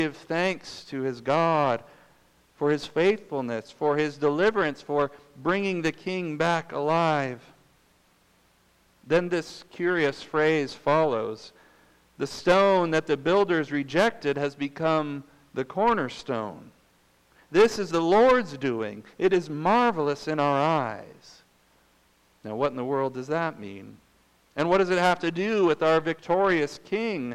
give thanks to his God for his faithfulness, for his deliverance, for bringing the king back alive. Then this curious phrase follows. The stone that the builders rejected has become the cornerstone. This is the Lord's doing. It is marvelous in our eyes. Now, what in the world does that mean? And what does it have to do with our victorious king?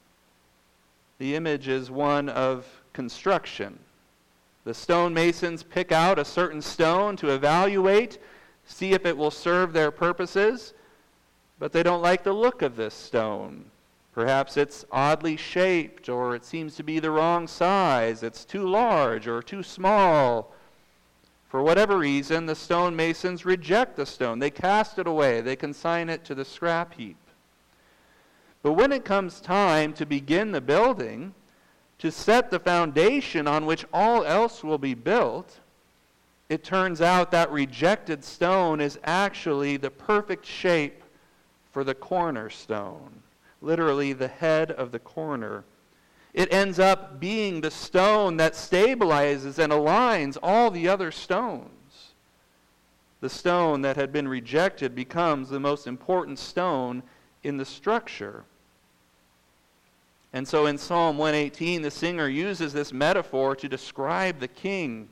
The image is one of construction. The stonemasons pick out a certain stone to evaluate, see if it will serve their purposes, but they don't like the look of this stone. Perhaps it's oddly shaped, or it seems to be the wrong size. It's too large or too small. For whatever reason, the stonemasons reject the stone. They cast it away. They consign it to the scrap heap. But when it comes time to begin the building, to set the foundation on which all else will be built, it turns out that rejected stone is actually the perfect shape for the cornerstone. Literally the head of the corner. It ends up being the stone that stabilizes and aligns all the other stones. The stone that had been rejected becomes the most important stone in the structure. And so in Psalm 118, the singer uses this metaphor to describe the king.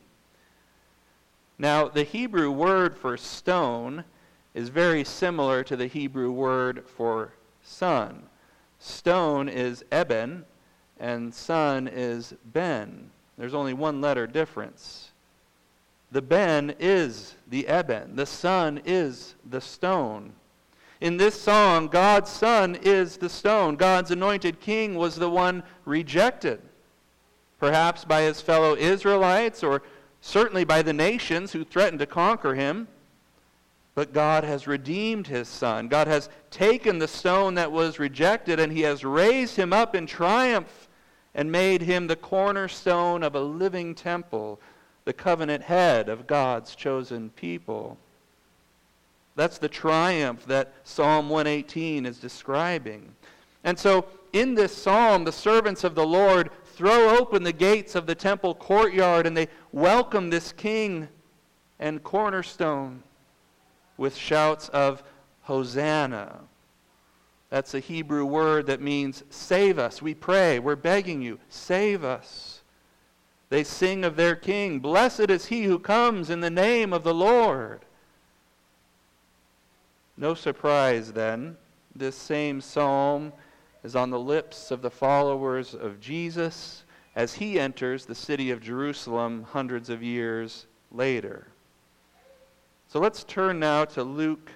Now, the Hebrew word for stone is very similar to the Hebrew word for son. Stone is eben, and son is ben. There's only one letter difference. The ben is the eben. The son is the stone. In this song, God's son is the stone. God's anointed king was the one rejected, perhaps by his fellow Israelites, or certainly by the nations who threatened to conquer him. But God has redeemed his son. God has taken the stone that was rejected, and he has raised him up in triumph and made him the cornerstone of a living temple, the covenant head of God's chosen people. That's the triumph that Psalm 118 is describing. And so in this psalm, the servants of the Lord throw open the gates of the temple courtyard, and they welcome this king and cornerstone with shouts of Hosanna. That's a Hebrew word that means save us. We pray, we're begging you, save us. They sing of their king, blessed is he who comes in the name of the Lord. No surprise then, this same psalm is on the lips of the followers of Jesus as he enters the city of Jerusalem hundreds of years later. So let's turn now to Luke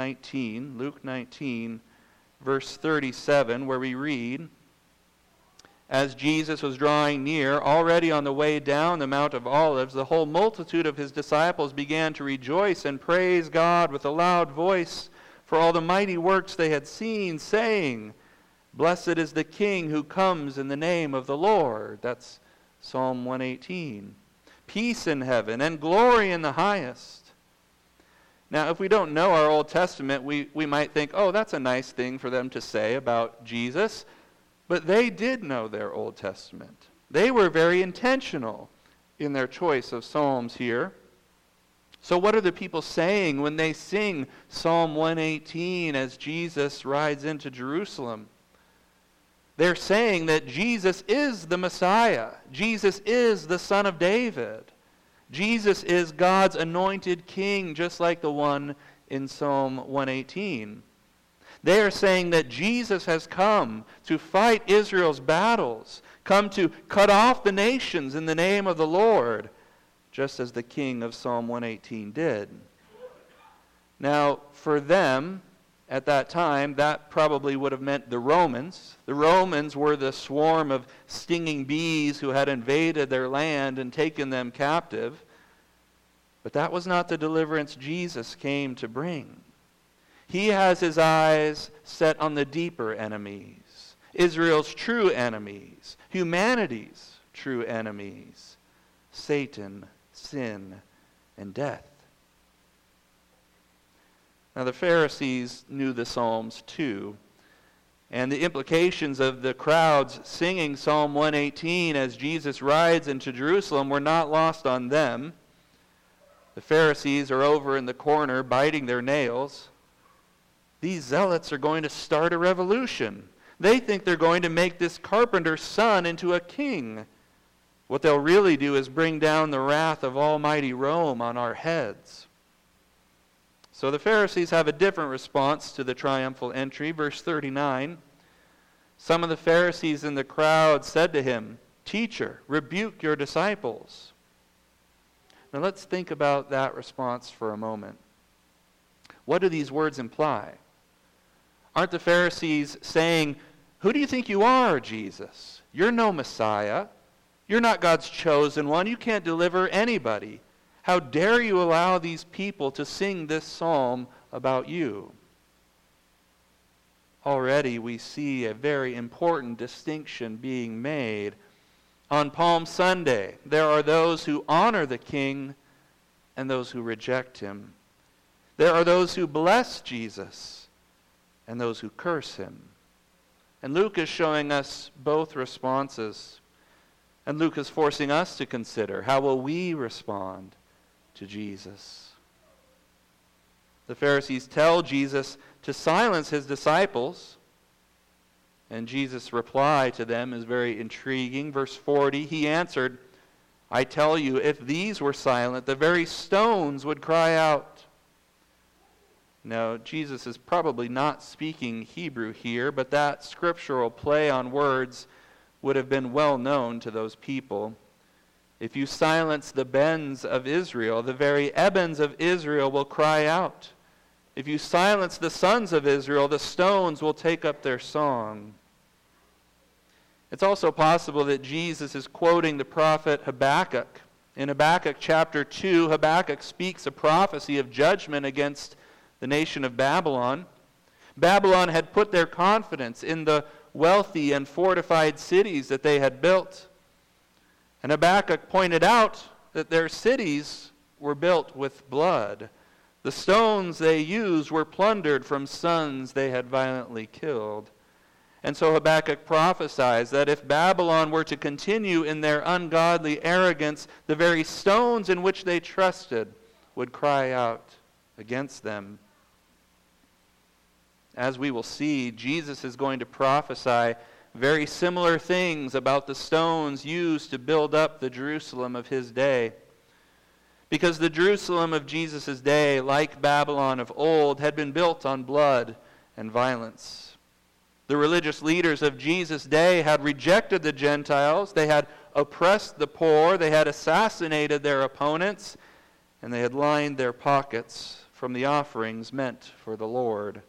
19, verse 37, where we read, as Jesus was drawing near, already on the way down the Mount of Olives, the whole multitude of his disciples began to rejoice and praise God with a loud voice for all the mighty works they had seen, saying, blessed is the King who comes in the name of the Lord. That's Psalm 118. Peace in heaven and glory in the highest. Now, if we don't know our Old Testament, we might think, oh, that's a nice thing for them to say about Jesus. But they did know their Old Testament. They were very intentional in their choice of psalms here. So what are the people saying when they sing Psalm 118 as Jesus rides into Jerusalem? They're saying that Jesus is the Messiah. Jesus is the Son of David. Jesus is God's anointed king, just like the one in Psalm 118. They are saying that Jesus has come to fight Israel's battles, come to cut off the nations in the name of the Lord, just as the king of Psalm 118 did. Now, for them, at that time, that probably would have meant the Romans. The Romans were the swarm of stinging bees who had invaded their land and taken them captive. But that was not the deliverance Jesus came to bring. He has his eyes set on the deeper enemies, Israel's true enemies, humanity's true enemies, Satan, sin, and death. Now the Pharisees knew the Psalms too. And the implications of the crowds singing Psalm 118 as Jesus rides into Jerusalem were not lost on them. The Pharisees are over in the corner biting their nails. These zealots are going to start a revolution. They think they're going to make this carpenter's son into a king. What they'll really do is bring down the wrath of almighty Rome on our heads. So the Pharisees have a different response to the triumphal entry. Verse 39, some of the Pharisees in the crowd said to him, "Teacher, rebuke your disciples." Now let's think about that response for a moment. What do these words imply? Aren't the Pharisees saying, "Who do you think you are, Jesus? You're no Messiah. You're not God's chosen one. You can't deliver anybody. How dare you allow these people to sing this psalm about you?" Already we see a very important distinction being made. On Palm Sunday, there are those who honor the King and those who reject him. There are those who bless Jesus and those who curse him. And Luke is showing us both responses. And Luke is forcing us to consider, how will we respond to Jesus? The Pharisees tell Jesus to silence his disciples. And Jesus' reply to them is very intriguing. Verse 40, he answered, "I tell you, if these were silent, the very stones would cry out." Now, Jesus is probably not speaking Hebrew here, but that scriptural play on words would have been well known to those people. If you silence the bens of Israel, the very Ebens of Israel will cry out. If you silence the sons of Israel, the stones will take up their song. It's also possible that Jesus is quoting the prophet Habakkuk. In Habakkuk chapter 2, Habakkuk speaks a prophecy of judgment against the nation of Babylon. Babylon had put their confidence in the wealthy and fortified cities that they had built. And Habakkuk pointed out that their cities were built with blood. The stones they used were plundered from sons they had violently killed. And so Habakkuk prophesies that if Babylon were to continue in their ungodly arrogance, the very stones in which they trusted would cry out against them. As we will see, Jesus is going to prophesy very similar things about the stones used to build up the Jerusalem of his day. Because the Jerusalem of Jesus' day, like Babylon of old, had been built on blood and violence. The religious leaders of Jesus' day had rejected the Gentiles, they had oppressed the poor, they had assassinated their opponents, and they had lined their pockets from the offerings meant for the Lord.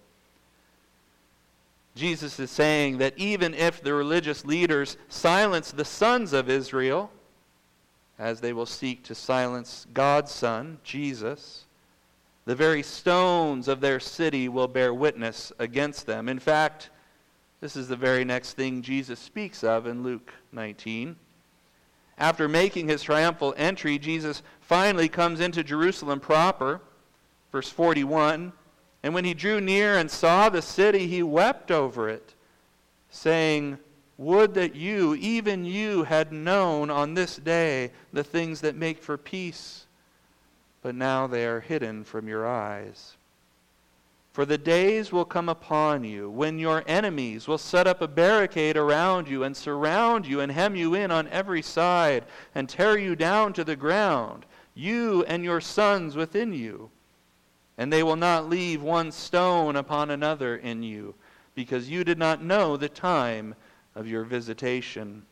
Jesus is saying that even if the religious leaders silence the sons of Israel, as they will seek to silence God's Son, Jesus, the very stones of their city will bear witness against them. In fact, this is the very next thing Jesus speaks of in Luke 19. After making his triumphal entry, Jesus finally comes into Jerusalem proper. Verse 41, "And when he drew near and saw the city, he wept over it, saying, 'Would that you, even you, had known on this day the things that make for peace, but now they are hidden from your eyes. For the days will come upon you when your enemies will set up a barricade around you and surround you and hem you in on every side and tear you down to the ground, you and your sons within you. And they will not leave one stone upon another in you, because you did not know the time of your visitation.'"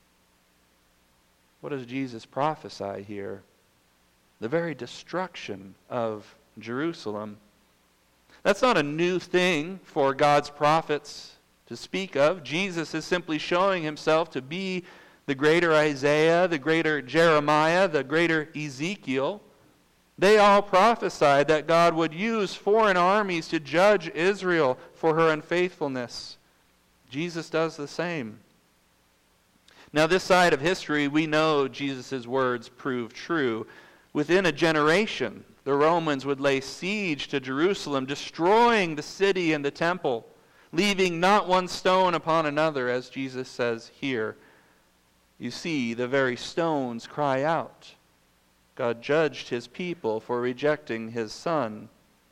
What does Jesus prophesy here? The very destruction of Jerusalem. That's not a new thing for God's prophets to speak of. Jesus is simply showing himself to be the greater Isaiah, the greater Jeremiah, the greater Ezekiel. They all prophesied that God would use foreign armies to judge Israel for her unfaithfulness. Jesus does the same. Now, this side of history, we know Jesus' words prove true. Within a generation, the Romans would lay siege to Jerusalem, destroying the city and the temple. leaving not one stone upon another, as Jesus says here. You see, the very stones cry out. God judged his people for rejecting his Son.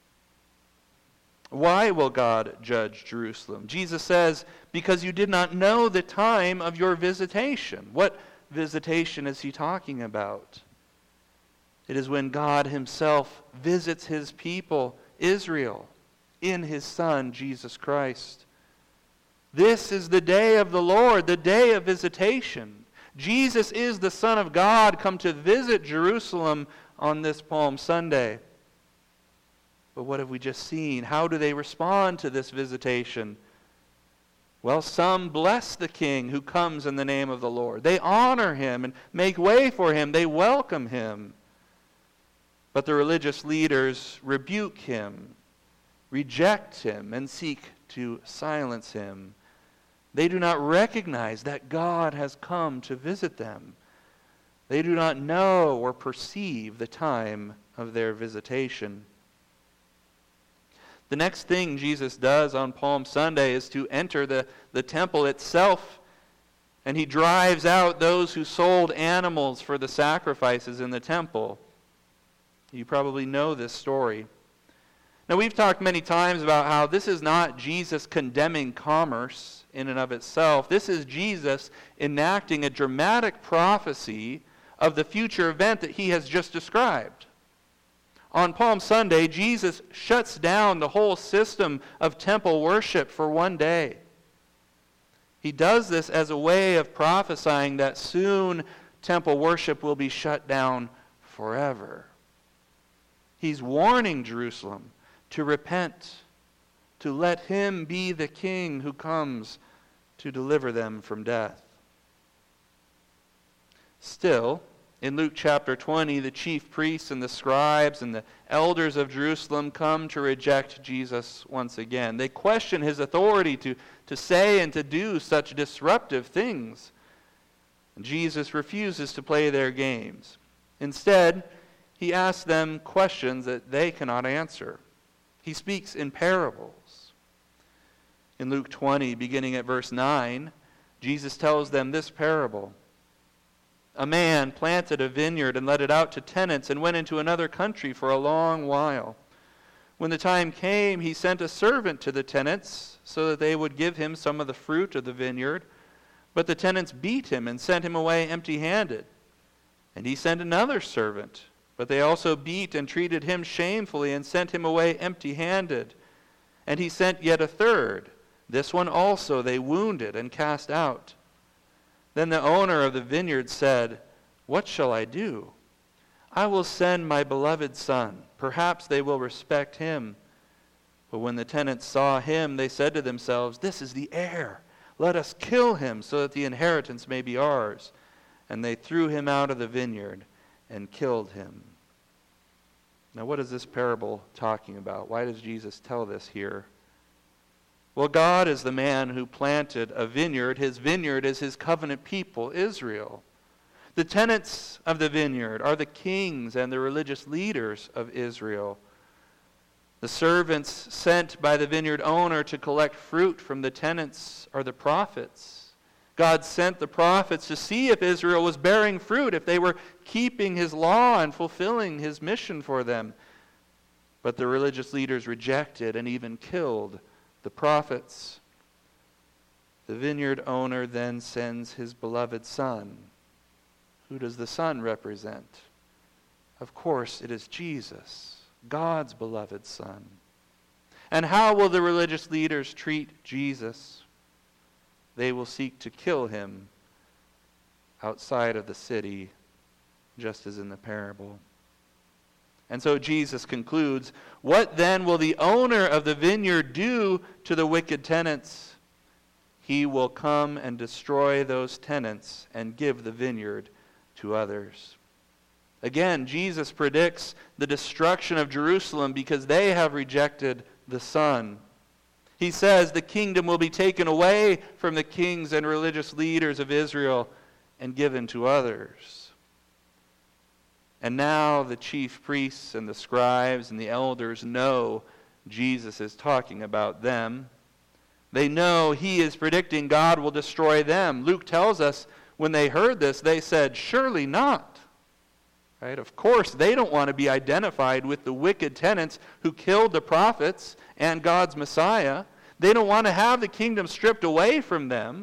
Why will God judge Jerusalem? Jesus says, because you did not know the time of your visitation. What visitation is he talking about? It is when God himself visits his people, Israel, in his Son, Jesus Christ. This is the day of the Lord, the day of visitation. Jesus is the Son of God come to visit Jerusalem on this Palm Sunday. But what have we just seen? How do they respond to this visitation? Well, some bless the King who comes in the name of the Lord. They honor him and make way for him. They welcome him. But the religious leaders rebuke him, reject him, and seek to silence him. They do not recognize that God has come to visit them. They do not know or perceive the time of their visitation. The next thing Jesus does on Palm Sunday is to enter the temple itself, and he drives out those who sold animals for the sacrifices in the temple. You probably know this story. Now, we've talked many times about how this is not Jesus condemning commerce in and of itself. This is Jesus enacting a dramatic prophecy of the future event that he has just described. On Palm Sunday, Jesus shuts down the whole system of temple worship for one day. He does this as a way of prophesying that soon temple worship will be shut down forever. He's warning Jerusalem to repent, to let him be the king who comes to deliver them from death. Still, in Luke chapter 20, the chief priests and the scribes and the elders of Jerusalem come to reject Jesus once again. They question his authority to say and to do such disruptive things. Jesus refuses to play their games. Instead, he asks them questions that they cannot answer. He speaks in parables. In Luke 20, beginning at verse 9, Jesus tells them this parable. A man planted a vineyard and let it out to tenants and went into another country for a long while. When the time came, he sent a servant to the tenants so that they would give him some of the fruit of the vineyard. But the tenants beat him and sent him away empty-handed. And he sent another servant, but they also beat and treated him shamefully and sent him away empty-handed. And he sent yet a third. This one also they wounded and cast out. Then the owner of the vineyard said, "What shall I do? I will send my beloved son. Perhaps they will respect him." But when the tenants saw him, they said to themselves, "This is the heir. Let us kill him so that the inheritance may be ours." And they threw him out of the vineyard and killed him. Now, what is this parable talking about? Why does Jesus tell this here? Well, God is the man who planted a vineyard. His vineyard is his covenant people, Israel. The tenants of the vineyard are the kings and the religious leaders of Israel. The servants sent by the vineyard owner to collect fruit from the tenants are the prophets. God sent the prophets to see if Israel was bearing fruit, if they were keeping his law and fulfilling his mission for them. But the religious leaders rejected and even killed the prophets. The vineyard owner then sends his beloved son. Who does the son represent? Of course, it is Jesus, God's beloved son. And how will the religious leaders treat Jesus? They will seek to kill him outside of the city, just as in the parable. And so Jesus concludes, "What then will the owner of the vineyard do to the wicked tenants? He will come and destroy those tenants and give the vineyard to others." Again, Jesus predicts the destruction of Jerusalem because they have rejected the Son. He says the kingdom will be taken away from the kings and religious leaders of Israel and given to others. And now the chief priests and the scribes and the elders know Jesus is talking about them. They know he is predicting God will destroy them. Luke tells us when they heard this, they said, "Surely not." Right? Of course, they don't want to be identified with the wicked tenants who killed the prophets and God's Messiah. They don't want to have the kingdom stripped away from them.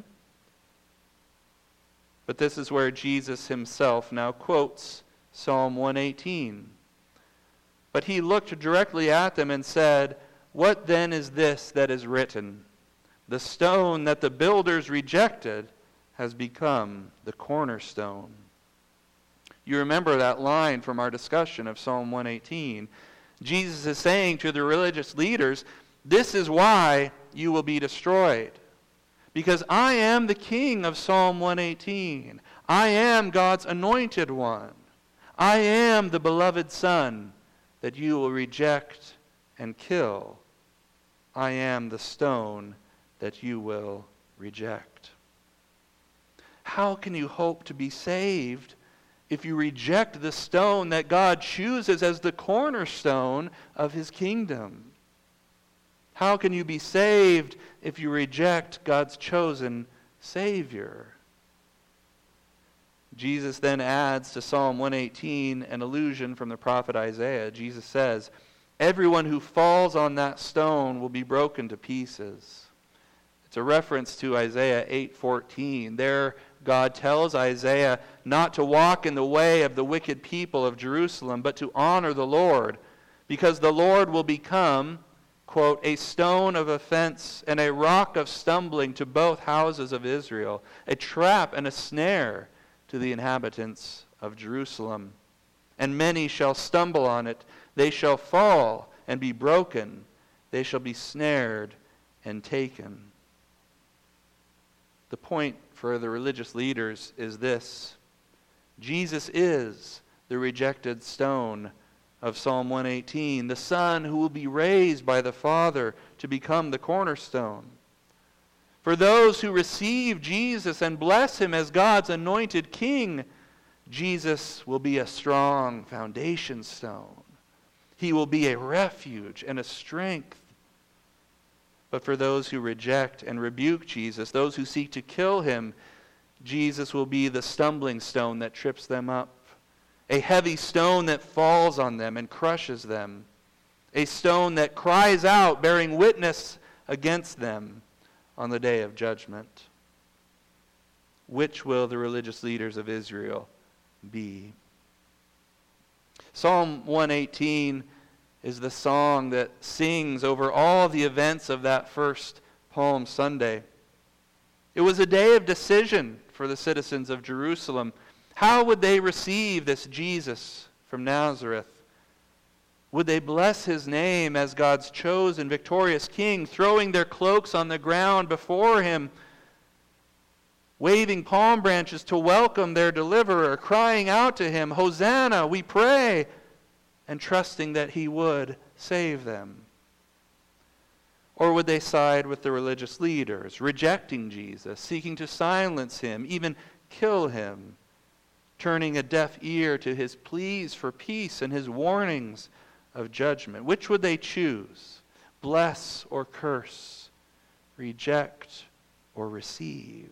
But this is where Jesus himself now quotes Psalm 118. But he looked directly at them and said, "What then is this that is written? The stone that the builders rejected has become the cornerstone." You remember that line from our discussion of Psalm 118. Jesus is saying to the religious leaders, this is why you will be destroyed. Because I am the king of Psalm 118. I am God's anointed one. I am the beloved son that you will reject and kill. I am the stone that you will reject. How can you hope to be saved if you reject the stone that God chooses as the cornerstone of his kingdom? How can you be saved if you reject God's chosen Savior? Jesus then adds to Psalm 118 an allusion from the prophet Isaiah. Jesus says, "Everyone who falls on that stone will be broken to pieces." It's a reference to Isaiah 8:14. There, God tells Isaiah not to walk in the way of the wicked people of Jerusalem, but to honor the Lord, because the Lord will become, quote, "a stone of offense and a rock of stumbling to both houses of Israel, a trap and a snare to the inhabitants of Jerusalem. And many shall stumble on it. They shall fall and be broken. They shall be snared and taken." The point for the religious leaders is this: Jesus is the rejected stone of Psalm 118, the Son who will be raised by the Father to become the cornerstone. For those who receive Jesus and bless him as God's anointed King, Jesus will be a strong foundation stone. He will be a refuge and a strength. But for those who reject and rebuke Jesus, those who seek to kill him, Jesus will be the stumbling stone that trips them up, a heavy stone that falls on them and crushes them, a stone that cries out, bearing witness against them on the day of judgment. Which will the religious leaders of Israel be? Psalm 118 is the song that sings over all the events of that first Palm Sunday. It was a day of decision for the citizens of Jerusalem. How would they receive this Jesus from Nazareth? Would they bless his name as God's chosen, victorious King, throwing their cloaks on the ground before him, waving palm branches to welcome their deliverer, crying out to him, "Hosanna, we pray," and trusting that he would save them? Or would they side with the religious leaders, rejecting Jesus, seeking to silence him, even kill him, turning a deaf ear to his pleas for peace and his warnings of judgment? Which would they choose? Bless or curse? Reject or receive?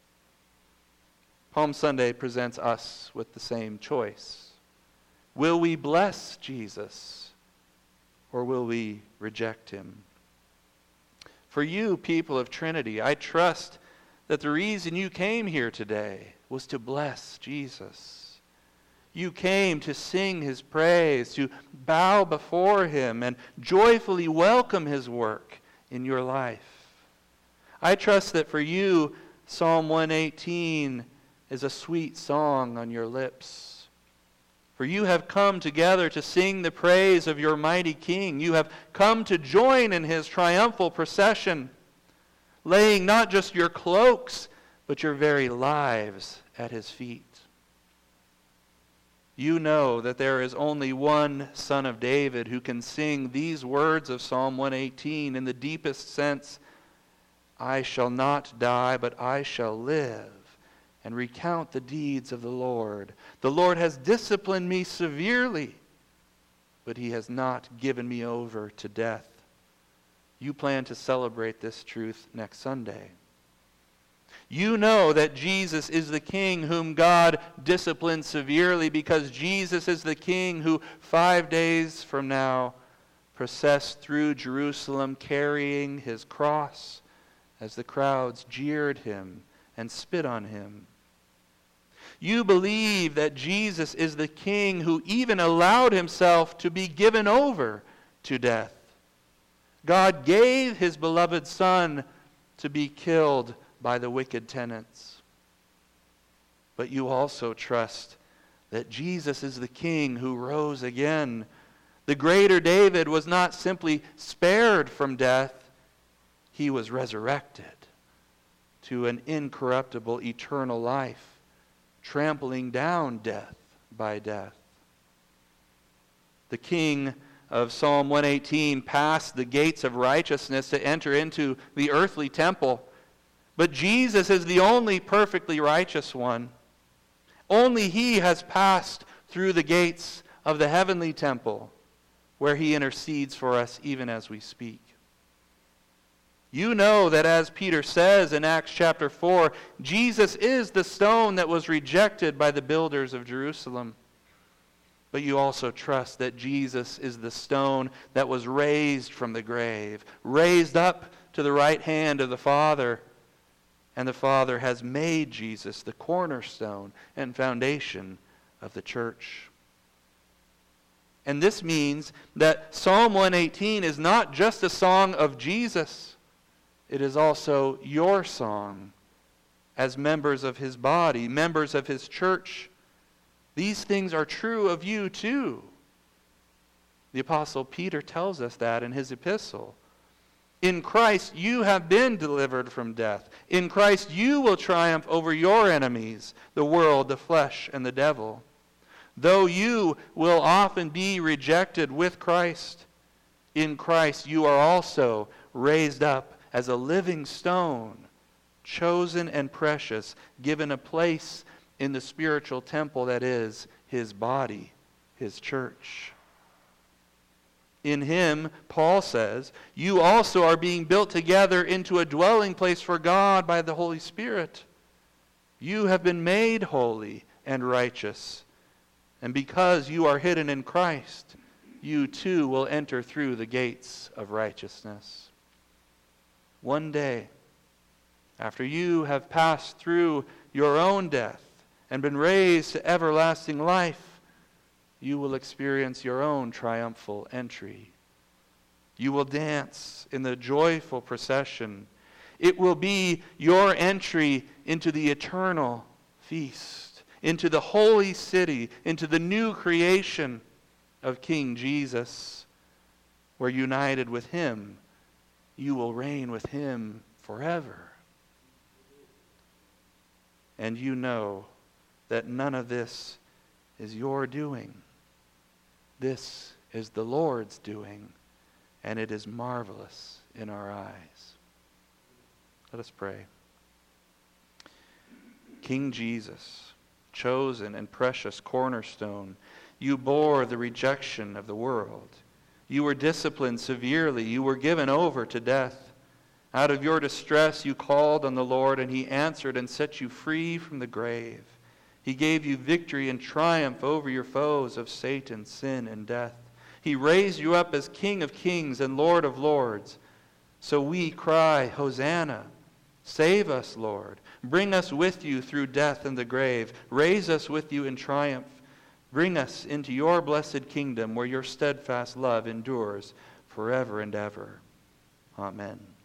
Palm Sunday presents us with the same choice. Will we bless Jesus, or will we reject him? For you, people of Trinity, I trust that the reason you came here today was to bless Jesus. You came to sing his praise, to bow before him, and joyfully welcome his work in your life. I trust that for you, Psalm 118 is a sweet song on your lips. For you have come together to sing the praise of your mighty King. You have come to join in his triumphal procession, laying not just your cloaks, but your very lives at his feet. You know that there is only one Son of David who can sing these words of Psalm 118 in the deepest sense: "I shall not die, but I shall live and recount the deeds of the Lord. The Lord has disciplined me severely, but he has not given me over to death. you plan to celebrate this truth next Sunday. You know that Jesus is the King whom God disciplines severely, because Jesus is the King who 5 days from now processed through Jerusalem carrying his cross as the crowds jeered him and spit on him. You believe that Jesus is the King who even allowed himself to be given over to death. God gave his beloved Son to be killed by the wicked tenants. But you also trust that Jesus is the King who rose again. The greater David was not simply spared from death, he was resurrected to an incorruptible eternal life, trampling down death by death. The King of Psalm 118 passed the gates of righteousness to enter into the earthly temple. But Jesus is the only perfectly righteous one. Only he has passed through the gates of the heavenly temple, where he intercedes for us even as we speak. You know that, as Peter says in Acts chapter 4, Jesus is the stone that was rejected by the builders of Jerusalem. But you also trust that Jesus is the stone that was raised from the grave, raised up to the right hand of the Father. And the Father has made Jesus the cornerstone and foundation of the church. And this means that Psalm 118 is not just a song of Jesus. It is also your song as members of his body, members of his church. These things are true of you too. The Apostle Peter tells us that in his epistle. In Christ you have been delivered from death. In Christ you will triumph over your enemies, the world, the flesh, and the devil. Though you will often be rejected with Christ, in Christ you are also raised up as a living stone, chosen and precious, given a place in the spiritual temple that is his body, his church. In him, Paul says, you also are being built together into a dwelling place for God by the Holy Spirit. You have been made holy and righteous. And because you are hidden in Christ, you too will enter through the gates of righteousness. One day, after you have passed through your own death and been raised to everlasting life, you will experience your own triumphal entry. You will dance in the joyful procession. It will be your entry into the eternal feast, into the holy city, into the new creation of King Jesus, where united with him, you will reign with him forever. And you know that none of this is your doing. This is the Lord's doing, and it is marvelous in our eyes. Let us pray. King Jesus, chosen and precious cornerstone, you bore the rejection of the world. You were disciplined severely. You were given over to death. Out of your distress you called on the Lord, and he answered and set you free from the grave. He gave you victory and triumph over your foes of Satan, sin, and death. He raised you up as King of kings and Lord of lords. So we cry, Hosanna! Save us, Lord. Bring us with you through death and the grave. Raise us with you in triumph. Bring us into your blessed kingdom where your steadfast love endures forever and ever. Amen.